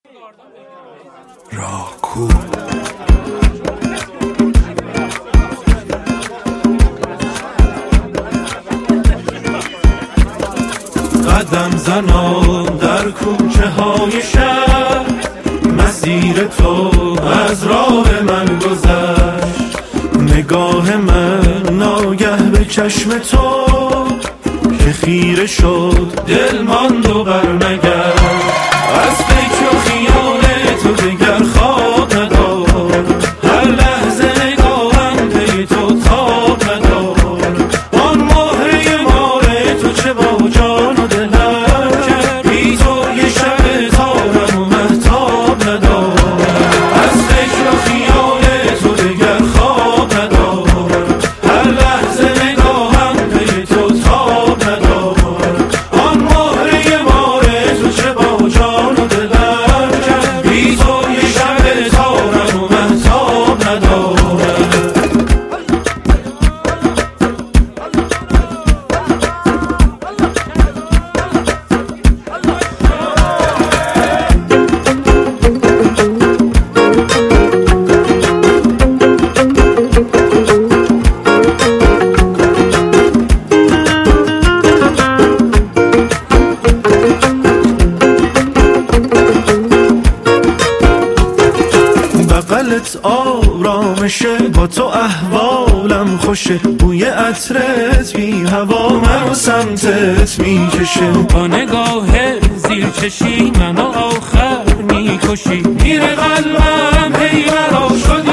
راکو قدم زنان در کوچه های شهر، مسیر تو از راه من گذشت. نگاه من ناگه به چشم تو که خیره شد، دل ماند و برنگشت. از فکر و خیال تو دگر خواب ندارم، هر لحظه نگاهم پی تو تاب ندارم. آن مهره مار تو چه با جان و دلم کرد، بی تو یه شب تارم و مهتاب ندارم. از فکر و خیال تو دگر خواب ندارم، هر لحظه نگاهم پی تو تاب ندارم. آن مهره مار تو چه با جان و دلم کرد، بی تو یه شب تارم و مهتاب ندارم. بغلت آرامشه، با تو احوالم خوشه. بوی عطرت بی هوا منو سمتت میکشه. با نگاه زیر چشی منو آخر میکشی. میره قلبم هی برا شدی